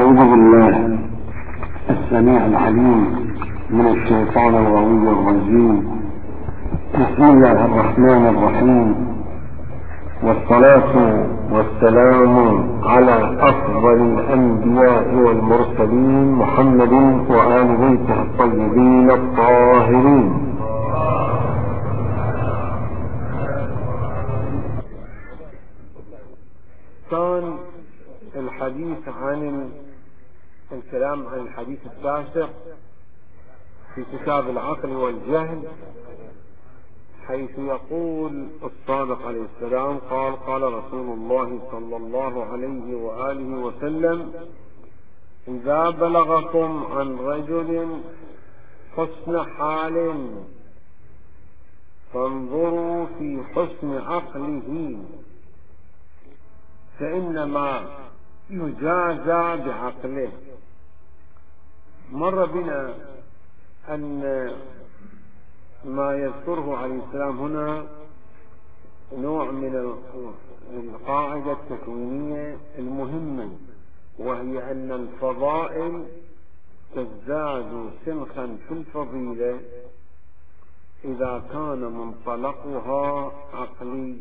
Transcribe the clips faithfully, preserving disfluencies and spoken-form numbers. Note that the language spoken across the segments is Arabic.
أعوذ بالله السميع العليم من الشيطان الغوي الرجيم. بسم الله الرحمن الرحيم، والصلاة والسلام على أفضل الأنبياء والمرسلين محمد وآل بيته الطيبين الطاهرين. كان الحديث عن الكلام عن الحديث التاسع في كتاب العقل والجهل، حيث يقول الصادق عليه السلام قال قال رسول الله صلى الله عليه وآله وسلم: إذا بلغكم عن رجل حسن حال فانظروا في حسن عقله، فإنما يجازى بعقله. مر بنا أن ما يذكره عليه السلام هنا نوع من القاعدة التكوينية المهمة، وهي أن الفضائل تزداد سنخا في الفضيلة إذا كان منطلقها عقلي،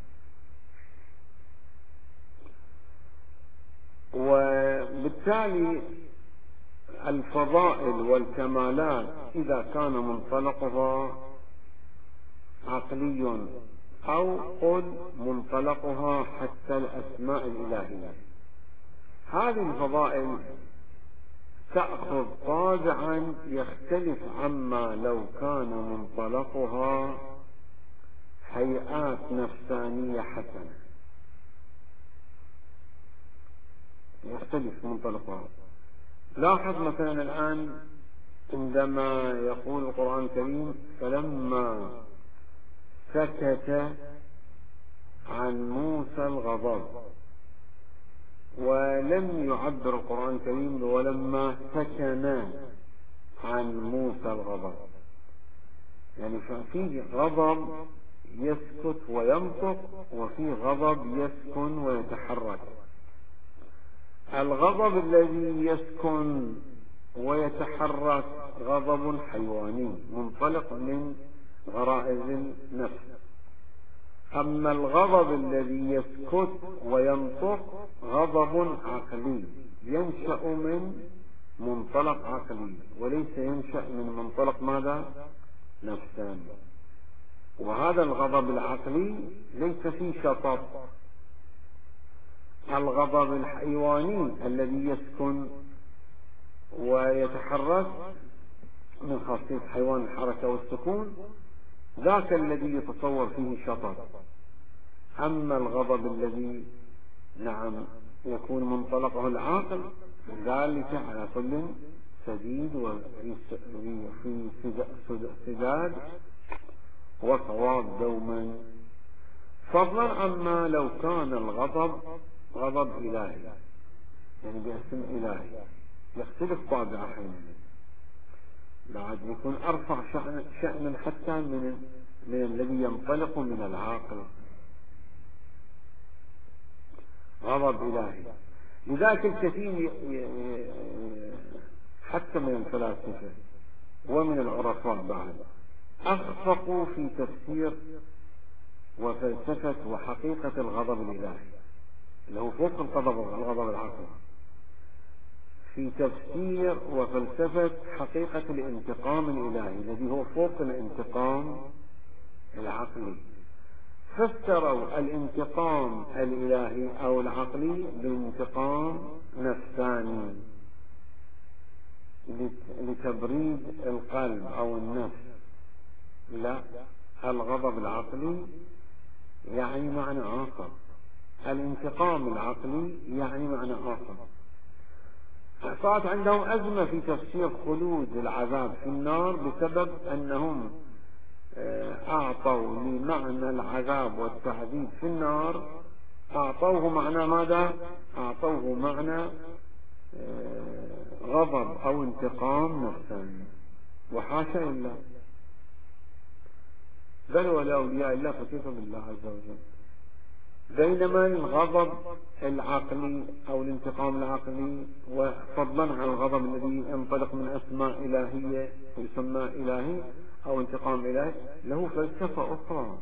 وبالتالي الفضائل والكمالات إذا كان منطلقها عقلي أو قل منطلقها حتى الأسماء الإلهية، هذه الفضائل تأخذ طابعا يختلف عما لو كان منطلقها هيئات نفسانية حسنة، يختلف منطلقها. لاحظ مثلا الآن عندما يقول القرآن الكريم: فلما سكت عن موسى الغضب، ولم يعبر القرآن الكريم ولما سكن عن موسى الغضب، يعني فيه غضب يسكت وينطق، وفيه غضب يسكن ويتحرك. الغضب الذي يسكن ويتحرك غضب حيواني منطلق من غرائز النفس، أما الغضب الذي يسكت وينطق غضب عقلي ينشأ من منطلق عقلي وليس ينشأ من منطلق ماذا؟ نفساني. وهذا الغضب العقلي ليس فيه شطط. الغضب الحيواني الذي يسكن ويتحرك من خاصية حيوان الحركة والسكون، ذاك الذي يتصور فيه شطط. أما الغضب الذي نعم يكون منطلقه العاقل ذلك على كل سديد وفي سداد وصواب دوما، فضلا عما لو كان الغضب غضب إلهي، يعني باسم إلهي يختلف طابعه حينئذ، بعد يكون أرفع شأن شأنا حتى من من الذي ينطلق من العاقل، غضب إلهي. لذلك الكثير حتى من الفلاسفة ومن العرفاء بعد أخفقوا في تفسير وفلسفة وحقيقة الغضب الإلهي اللي هو فوق الغضب الغضب العقلي، في تفسير وفلسفة حقيقة الانتقام الإلهي الذي هو فوق الانتقام العقلي. فسروا الانتقام الإلهي أو العقلي بانتقام نفساني لتبريد القلب أو النفس. لا، الغضب العقلي يعني معنى آخر، الانتقام العقلي يعني معنى آخر. صارت عندهم أزمة في تفسير خلود العذاب في النار بسبب أنهم أعطوا لمعنى العذاب والتعذيب في النار أعطوه معنى ماذا؟ أعطوه معنى غضب أو انتقام نفساني، وحاشا لله، بل ولا أولياء الله فكيف بالله عز وجل. بينما الغضب العقلي أو الانتقام العقلي، وفضلا عن الغضب الذي ينطلق من أسماء إلهية يسمى إلهي أو انتقام إلهي، له فلسفة أخرى،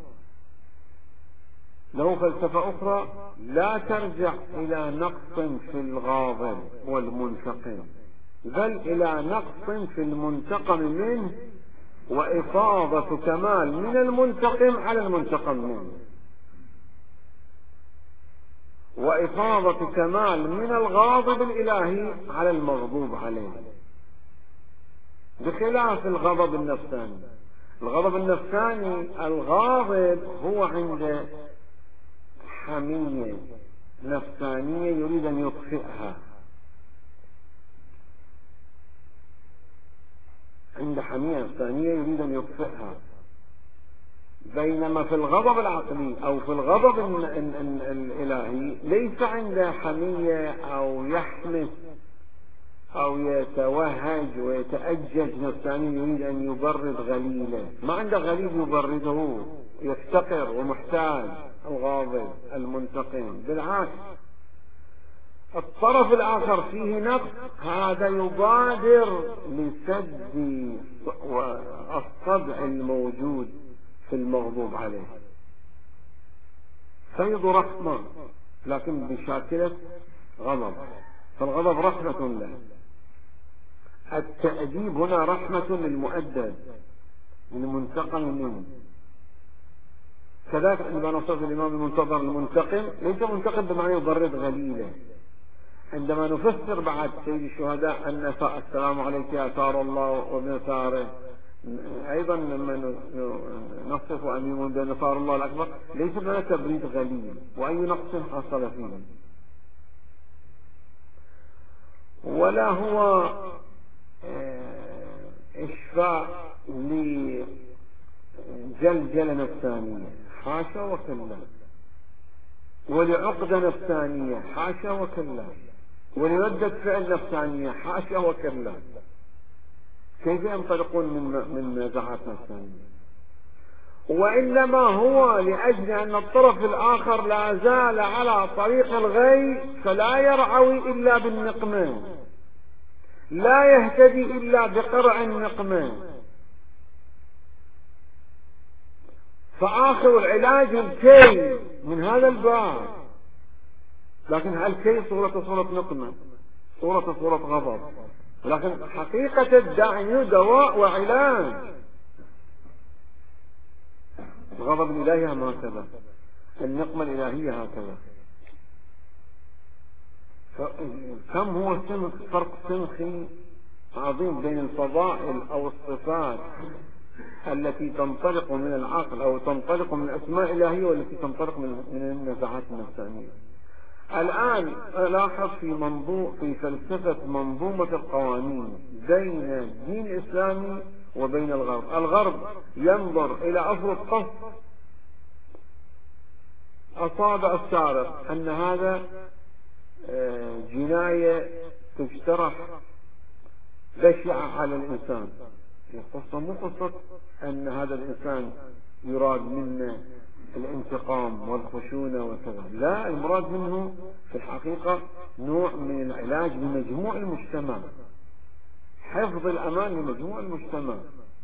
له فلسفة أخرى لا ترجع إلى نقص في الغاضب والمنتقم، بل إلى نقص في المنتقم منه وإفاضة كمال من المنتقم على المنتقم منه، وإفاضة كمال من الغاضب الإلهي على المغضوب عليه، بخلاف الغضب النفساني. الغضب النفساني الغاضب هو عند حمية نفسانية يريد أن يطفئها، عند حمية نفسانية يريد أن يطفئها، بينما في الغضب العقلي أو في الغضب الإلهي ليس عنده حمية أو يحمس أو يتوهج ويتأجج نفسانيا يريد أن يبرد غليله، ما عنده غليل يبرده، يفتقر ومحتاج الغاضب المنتقم، بالعكس الطرف الآخر فيه نقص، هذا يبادر لسد الصدع الموجود في المغضوب عليه، فيض رحمة لكن بشاكلة غضب، فالغضب رحمة له. التأديب هنا رحمة للمؤدب للمنتقم منه. كذلك عندما نصف الإمام المنتظر المنتقم ليس منتقم بمعنى يبرد غليله. عندما نفسر بعد سيد الشهداء أن السلام عليك يا ثار الله وابن ثاره، أيضا لما نصف أمير بين ثار الله الأكبر ليس بمعنى تبريد غليل، وأي نقص حصل فيه، ولا هو إشفاء لجلجلة نفسانية، حاشا وكلا، ولعقدة نفسانية، حاشا وكلا، ولردة فعل نفسانية، حاشا وكلا. كيف ينطلقون من من نزعات نفسانية؟ وإنما هو لأجل أن الطرف الآخر لا زال على طريق الغي، فلا يرعوي إلا بالنقمة، لا يهتدي إلا بقرع النقمة، فآخر العلاج الكي من هذا الباب، لكن الكي صورة صورة نقمة، صورة صورة غضب، لكن حقيقة الداعي دواء وعلاج. الغضب الإلهي هكذا، النقمة الإلهية هكذا. كم هو سنخ فرق سنخي عظيم بين الفضائل أو الصفات التي تنطلق من العقل أو تنطلق من الأسماء الإلهية والتي تنطلق من النزعات النفسانية. الآن ألاحظ في منظور في فلسفة منظومة القوانين بين الدين الإسلامي وبين الغرب. الغرب ينظر إلى أصل القصد، أصاب السارق أن هذا جناية تجترح بشعة على الإنسان، القصة مو قصة أن هذا الإنسان يراد منه الانتقام والخشونة وكذا، لا، المراد منه في الحقيقة نوع من العلاج لمجموع المجتمع، حفظ الأمان لمجموع المجتمع.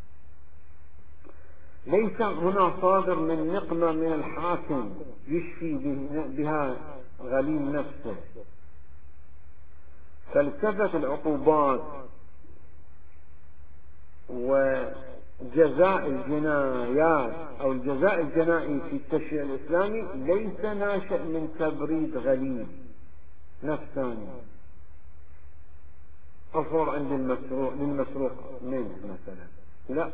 ليس هنا صادر من نقمة من الحاكم يشفي بها غليل نفسه. فلسفة العقوبات وجزاء الجنايات أو الجزاء الجنائي في التشريع الإسلامي ليس ناشئ من تبريد غليل نفساني أصور عند المسروق للمسروق منه مثلا، لا،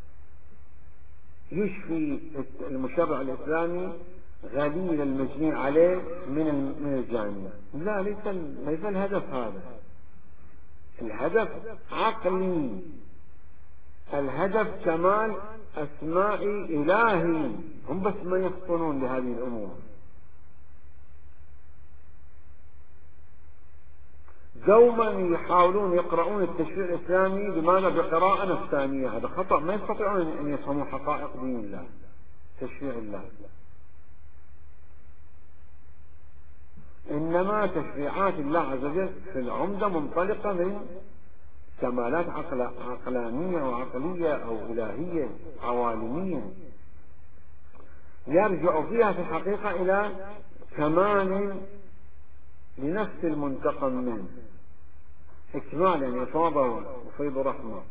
يشفي المشرع الإسلامي غليل المجني عليه من من الجاني، لا، ليس ليس الهدف هذا. الهدف عقلي، الهدف كمال أسماء إلهي، هم بس ما يفطنون لهذه الأمور. دوما يحاولون يقرؤون التشريع الإسلامي بماذا؟ بقراءة نفسانية، هذا خطأ، ما يستطيعون أن يفهموا حقائق دين الله، تشريع الله. إنما تشريعات الله عز وجل في العمدة منطلقة من كمالات عقل عقلانية وعقلية أو إلهية عوالمية، يرجع فيها في الحقيقة إلى كمال لنفس المنتقم منه، إكمال يعني إفاضة وفيض رحمة.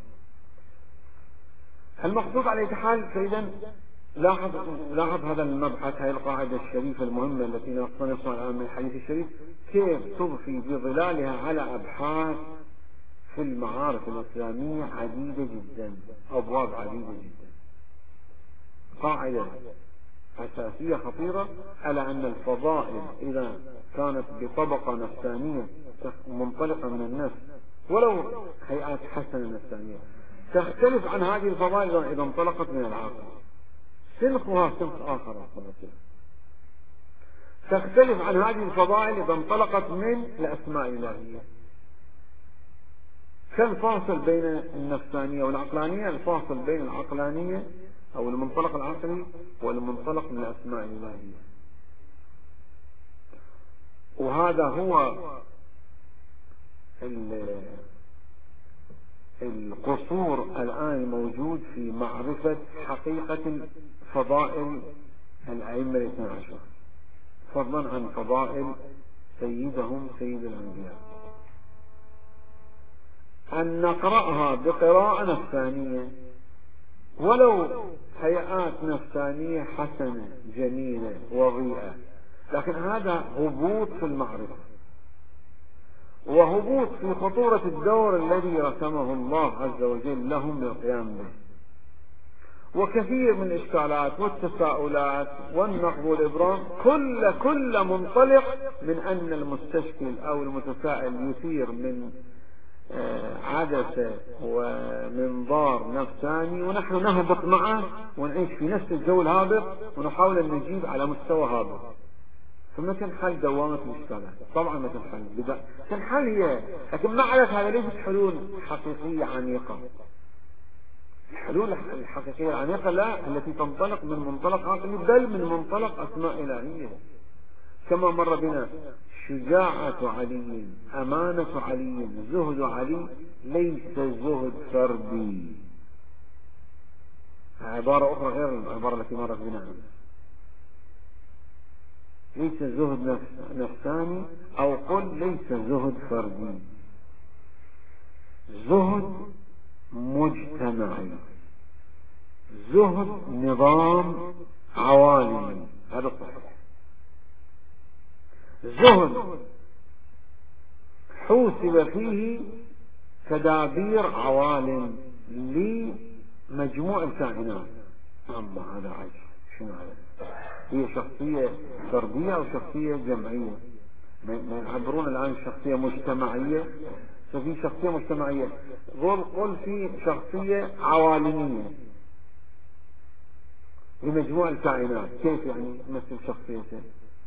المقصود على أي حال. فإذا لاحظ لاحظ هذا المبحث، هذه القاعدة الشريفة المهمة التي نقتنصها الآن من الحديث الشريف، كيف تضفي بظلالها على أبحاث في المعارف الإسلامية عديدة جدا، أبواب عديدة جدا. قاعدة أساسية خطيرة على أن الفضائل إذا كانت بطبقة نفسانية منطلقة من النفس ولو هيئات حسنة نفسانية، تختلف عن هذه الفضائل إذا انطلقت من العقل، سلخها سلخ آخر، تختلف عن هذه الفضائل إذا انطلقت من الأسماء الإلهية. كالفاصل بين النفسانية والعقلانية، الفاصل بين العقلانية أو المنطلق العقلي والمنطلق من الأسماء الإلهية. وهذا هو القصور الآن موجود في معرفة حقيقة فضائل الأئمة الاثنى عشر، فضلا عن فضائل سيدهم سيد الأنبياء. أن نقرأها بقراءة نفسانية ولو هيئات نفسانية حسنة جميلة وضيئة، لكن هذا هبوط في المعرفة وهبوط في خطورة الدور الذي رسمه الله عز وجل لهم للقيام به. وكثير من الإشكالات والتساؤلات والنقد والإبرام كل كل منطلق من أن المستشكل أو المتساءل يثير من عدسة ومنظار نفساني، ونحن نهبط معه ونعيش في نفس الجو الهابط ونحاول أن نجيب على مستوى هابط. ثم تنحل دوامة الإشكالات. طبعا ما تنحل، تنحل هي، لكن مع هذا ليست حلول حقيقية عميقة. الحلول الحقيقية العميقة لا، التي تنطلق من منطلق عقلي بل من منطلق أسماء إلهية. كما مر بنا شجاعة علي، أمانة علي، زهد علي ليس زهد فردي. عبارة أخرى غير العبارة التي مرت بنا، ليس زهد نفساني، أو قل ليس زهد فردي، زهد مجتمعي، زهد نظام عوالمي. هذا صحيح. زهد حوسب فيه تدابير عوالم لمجموع الكائنات. أما هذا عجب، شنو هذا؟ هي شخصية فردية أو شخصية جمعية؟ ما يعبرون الآن شخصية مجتمعية، ففي شخصية مجتمعية، قل قل في شخصية عوالمية لمجموع الكائنات، كيف يعني مثل شخصيته؟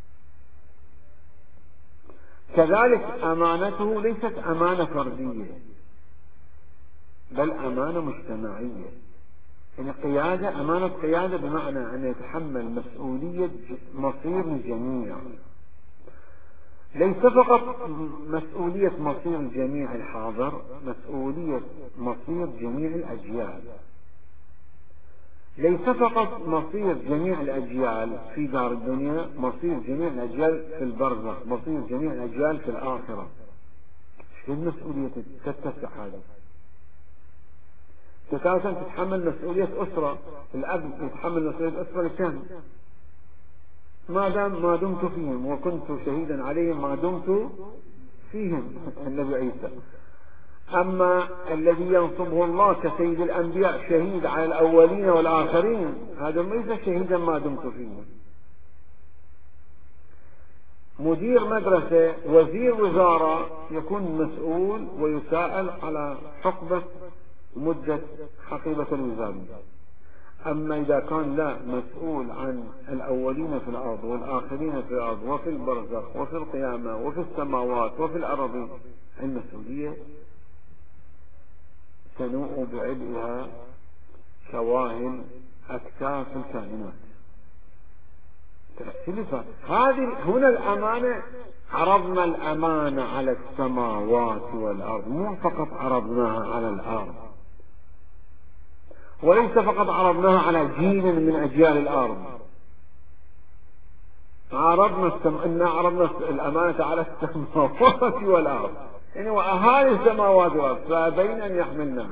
كذلك أمانته ليست أمانة فردية بل أمانة مجتمعية. يعني قيادة، أمانة قيادة بمعنى أن يتحمل مسؤولية مصير الجميع، ليس فقط مسؤولية مصير الجميع الحاضر، مسؤولية مصير جميع الأجيال، ليس فقط مصير جميع الأجيال في دار الدنيا، مصير جميع الأجيال في البرزخ، مصير جميع الأجيال في الآخرة. شو المسؤولية تتسع هذه؟ تتعلم تتحمل مسؤولية أسرة، الأب يتحمل مسؤولية أسرة لكم؟ ما دام ما دمت فيهم وكنت شهيدا عليهم ما دمت فيهم، النبي عيسى. أما الذي ينصبه الله كسيد الأنبياء شهيد على الأولين والآخرين، هذا ليس شهيدا ما دمت فيهم. مدير مدرسة، وزير وزارة، يكون مسؤول ويساءل على حقبة مدة حقيبة الوزارية. أما إذا كان لا، مسؤول عن الأولين في الأرض والآخرين في الأرض وفي البرزخ وفي القيامة وفي السماوات وفي الأرض، المسؤولية تنوء بعبئها شواهن أكتاف الكائنات. هذه هنا الأمانة عرضنا الأمانة على السماوات والأرض، مو فقط عرضناها على الأرض، وليس فقط عرضناها على جيل من أجيال الأرض، عرضنا السم... إن عرضنا الأمانة على السماوات والأرض، يعني وأهالي السماوات والأرض فبين أن يحملناها.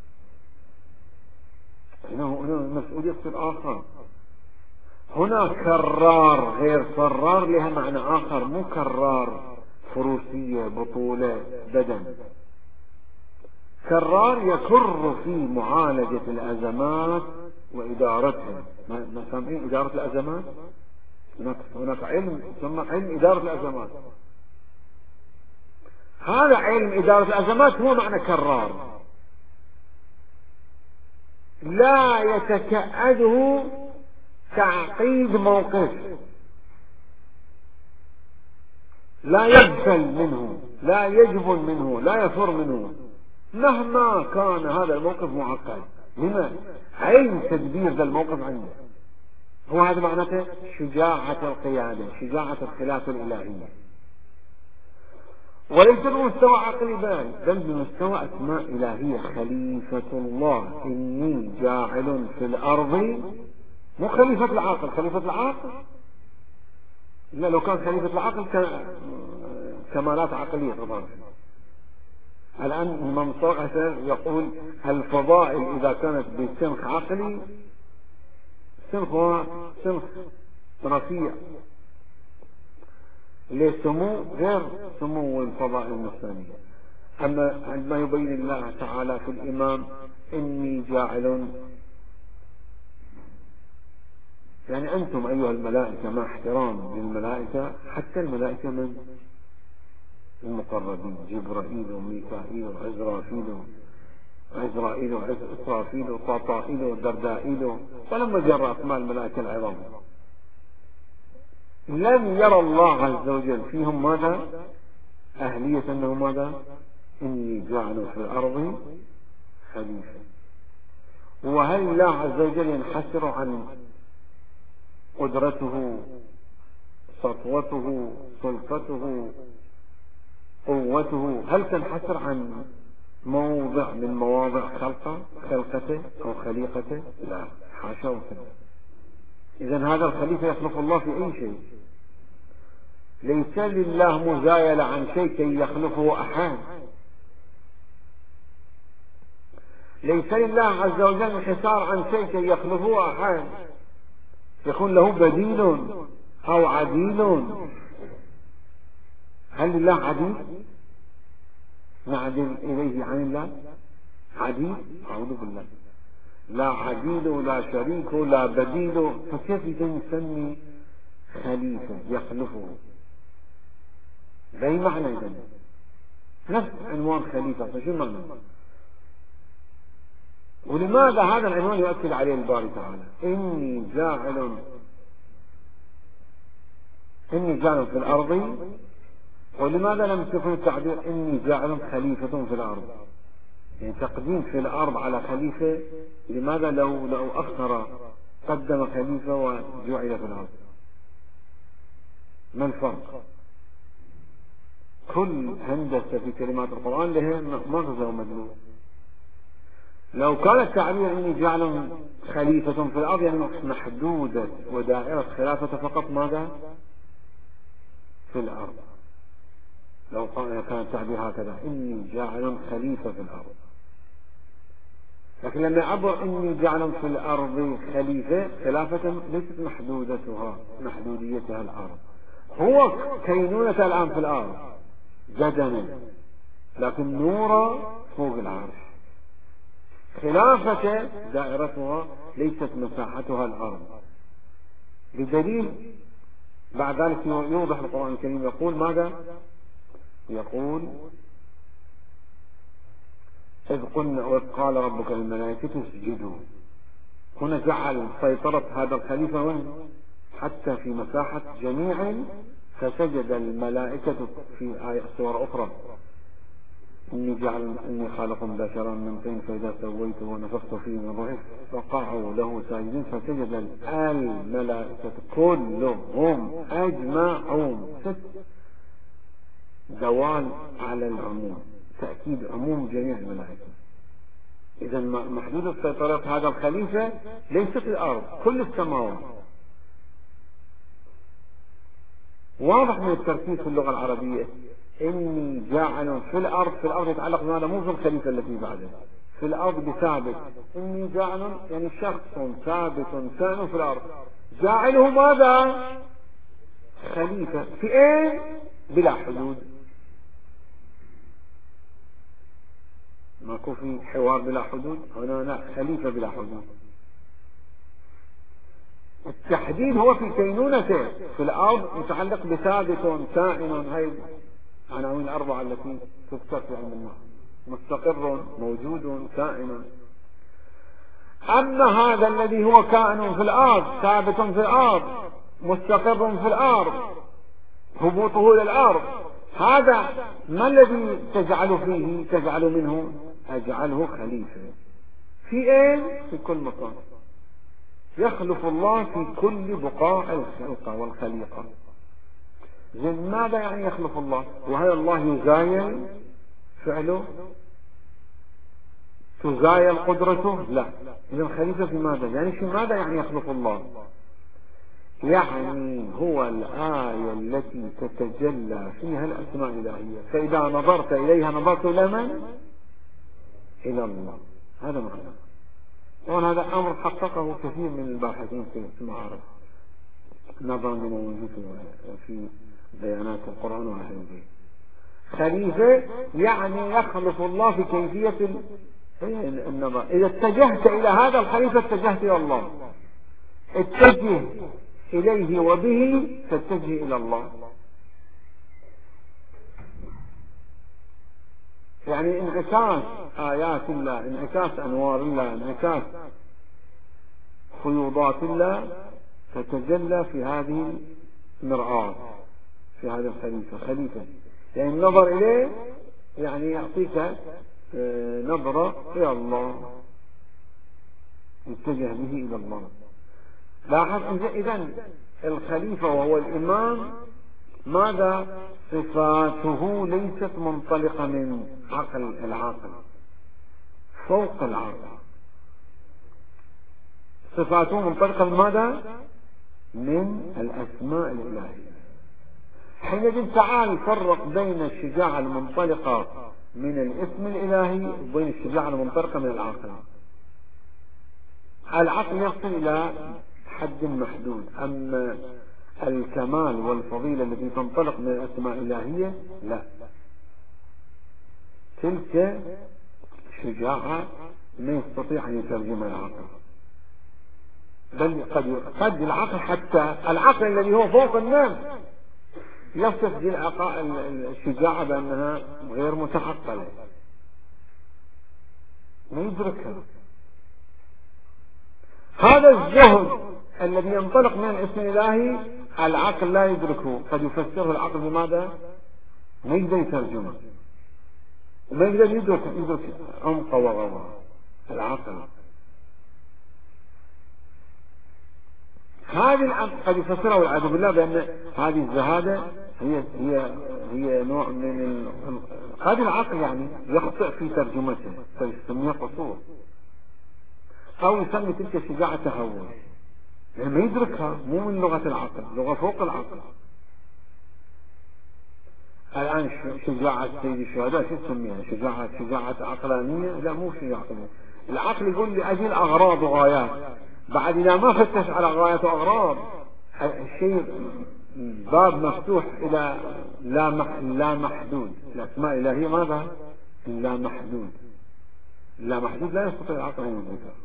هنا مسؤولية الآخر. هنا كرار غير صرار لها معنى آخر، مو كرار فروسية بطولة بدن. كرار يكر في معالجة الأزمات وإدارتها. ما سامعين إدارة الأزمات؟ هناك هناك علم ثم علم إدارة الأزمات. هذا علم إدارة الأزمات هو معنى كرار، لا يتكأده تعقيد موقف، لا يغفل منه، لا يجبن منه، لا يفر منه مهما كان هذا الموقف معقد. لما؟ علم تدبير ذا الموقف عنده. هو هذا معناته شجاعة القيادة، شجاعة الخلافة الإلهية، وليس بمستوى عقلي بال، بل بمستوى أسماء إلهية. خليفة الله، إني جاعل في الأرض، مو خليفة العاقل. خليفة العاقل لا، لو كان خليفة العاقل كان كمالات عقلية طبعا. الآن الإمام الصادق يقول الفضائل إذا كانت بسنخ عقلي، سنخ هو سنخ رفيع لسمو غير سمو الفضائل النفسانية. أما عندما يبين الله تعالى في الإمام إني جاعل، يعني أنتم أيها الملائكة، مع احترام للملائكة، حتى الملائكة من المقربين، جبرائيل وميكائيل وعزرافيل وعزرائيل وإسرافيل وطاطائيل ودردائيل، ولما جرى أسماء الملائكة العظام، لم يرى الله عز وجل فيهم ماذا؟ أهلية أنه ماذا؟ إني جاعل في الأرض خليفة. وهل الله عز وجل ينحسر عن قدرته، سطوته، سلطته، قوته، هل تنحسر عن موضع من مواضع خلقه خلقته أو خليقته؟ لا، حاشا وكلا. إذن هذا الخليفة يخلق الله في أي شيء، ليس لله مزايلة عن شيء كي يخلقه أحد، ليس لله عز وجل انحسار عن شيء كي يخلقه أحد يكون له بديل أو عديل. هل لله عديل نعدل إليه عن الله؟ عديل؟ أعوذ بالله، لا عديل لا شريك لا بديل، فكيف يسمي خليفة يخلفه؟ بأي معنى إذن؟ نفس عنوان خليفة، فشو معنى؟ ولماذا هذا العنوان يؤكد عليه الباري تعالى؟ إني جاعل إني جاعل في الأرض، ولماذا لم تكن التعبير إني جاعل خليفة في الأرض؟ يعني تقديم في الأرض على خليفة، لماذا لو لو أخر قدم خليفة وجعل في الأرض؟ ما الفرق؟ كل هندسة في كلمات القرآن لها مغزى ومدلول. لو كان التعبير إني جعل خليفة في الأرض يعني محدودة ودائرة خلافة فقط ماذا؟ في الأرض. لو كان التعبير هكذا إني جاعل خليفة في الأرض، لكن لما يعبر إني جاعل في الأرض خليفة، خلافة ليست محدودتها محدوديتها الأرض، هو كينونة الآن في الأرض بدنا، لكن نورا فوق العرش. خلافة دائرتها ليست مساحتها الأرض، بدليل بعد ذلك يوضح القرآن الكريم يقول ماذا؟ يقول إذ قلنا وإذ قال ربك للملائكة اسجدوا. هنا جعل سيطرة هذا الخليفة وين؟ حتى في مساحة جميع، فسجد الملائكة في آية سورة أخرى إني جعل إني خالق بشرا من طين فإذا سويته ونفخت فيه من روحي فقعوا له ساجدين، فسجد الملائكة كلهم أجمعون. ست دوال على العموم، تأكيد عموم جميع الملائكة. إذا محدود السيطرة هذا الخليفة ليست الأرض، كل السماوات. واضح من التركيز في اللغة العربية، إني جاعل في الأرض، في الأرض يتعلق بهذا، مو في الخليفة التي بعده، في الأرض بثابت. إني جاعل يعني شخص ثابت كائن في الأرض، جاعله ماذا؟ خليفة. في ايه؟ بلا حدود. ماكو في حوار بلا حدود، هنا لا، خليفة بلا حدود. التحديد هو في كينونته في الأرض متعلق بثابت كائن، هاي عناوين الأربعة التي تذكر في علم النحو: مستقر، موجود، كائن. أما هذا الذي هو كائن في الأرض، ثابت في الأرض، مستقر في الأرض، هبوطه إلى الأرض، هذا ما الذي تجعل فيه، تجعل منه؟ أجعله خليفة. في ايه؟ في كل مكان. يخلف الله في كل بقاع الخلقة والخليقة. زين، ماذا يعني يخلف الله؟ وهل الله يزايل فعله؟ تزايل قدرته؟ لا. إذا خليفة في ماذا؟ يعني في ماذا يعني يخلف الله؟ يعني هو الآية التي تتجلى فيها الأسماء الإلهية، فإذا نظرت إليها نظرت إلى من؟ إلى الله. هذا معنى. طبعا هذا أمر حققه كثير من الباحثين في المعارف، نظرا لما موجود في بيانات القرآن وأهل البيت. خليفة يعني يخلف الله في كيفية النظر. إذا اتجهت إلى هذا الخليفة اتجهت إلى الله، اتجه إليه وبه تتجه إلى الله. يعني انعكاس آيات الله، انعكاس أنوار الله، انعكاس فيوضات الله تتجلى في هذه المرآة، في هذا الخليفة. خليفة يعني النظر إليه يعني يعطيك نظرة إلى الله، يتجه به إلى الله. لاحظ إذن الخليفة وهو الإمام ماذا؟ صفاته ليست منطلقة من عقل العاقل، فوق العقل. صفاته منطلقة من ماذا؟ من الأسماء الإلهية. حينئذ تعال فرق بين الشجاعة المنطلقة من الاسم الإلهي وبين الشجاعة المنطلقة من العقل. العقل يصل إلى حد محدود، أما الكمال والفضيلة التي تنطلق من الأسماء الإلهية لا، تلك شجاعة ما يستطيع أن يترجمها العقل. بل قد قد العقل، حتى العقل الذي هو فوق الناس، يصف الشجاعة بأنها غير متعقلة، ما يدركها. هذا الزهد الذي ينطلق من الاسم الإلهي العقل لا يدركه، قد يفسره العقل بماذا؟ ما يقدر يترجمه، وما يقدر يدرك يدرك عمق وغوى العقل. هذه قد يفسره والعياذ بالله بأن هذه الزهادة هي هي هي نوع من هذا العقل، يعني يخطئ في ترجمته فيسميه قصور، أو يسمي تلك الشجاعة تهور، يعني ما يدركها، مو من لغة العقل، لغة فوق العقل. الآن شجاعة سيد الشهداء شو تسميها؟ شجاعة شجاعة عقلانية؟ لا، مو شجاعة عقلانية. العقل يقول لأجل أغراض وغايات، بعد إذا ما فتش على غايات وأغراض الشيء باب مفتوح إلى لا لا محدود. الأسماء الإلهية ماذا؟ لا محدود. لا محدود لا يستطيع العقل أن يدركها.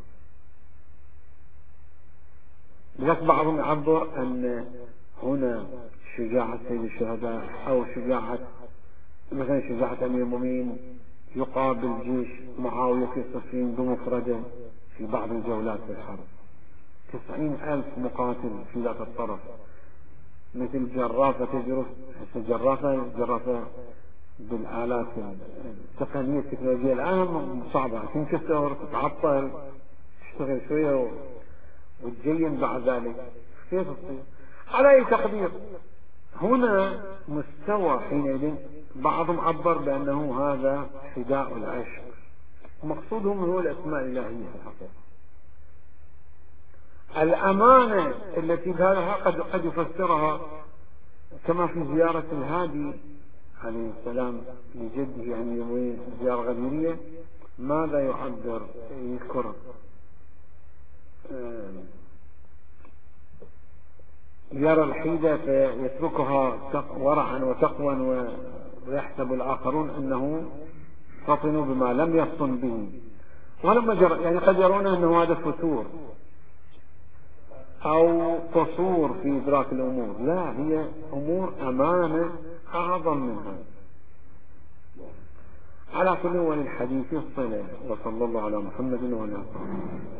لذلك بعضهم يعبر أن هنا شجاعة سيد الشهداء أو شجاعة مثلا شجاعة أمير المؤمنين يقابل جيش معاوية في صفين بمفرده في بعض الجولات في الحرب، تسعين ألف مقاتل في ذاك الطرف، مثل جرافة تجرف. جرافة جرافة بالآلات التقنية التكنولوجية الآن صعبة، تنكسر تتعطل تشتغل شوية وتجين بعد ذلك، كيف تصير؟ على أي تقدير؟ هنا مستوى حينئذ بعضهم عبر بأنه هذا فداء العشق، مقصودهم هو الأسماء الإلهية في الحقيقة. الأمانة التي بهذا قد قد يفسرها كما في زيارة الهادي عليه السلام لجده يعني يومين زيارة غديرية، ماذا يعبر؟ يذكر يرى الحيدة فيتركها ورعا وتقوى ويحسب الآخرون أنه فطنوا بما لم يفطن به، ولما جرى يعني قد يرون أنه هذا فتور أو قصور في إدراك الأمور، لا، هي أمور أمانة أعظم منها. على كل وللحديث الصلة، وصلى الله على محمد وعلى آله.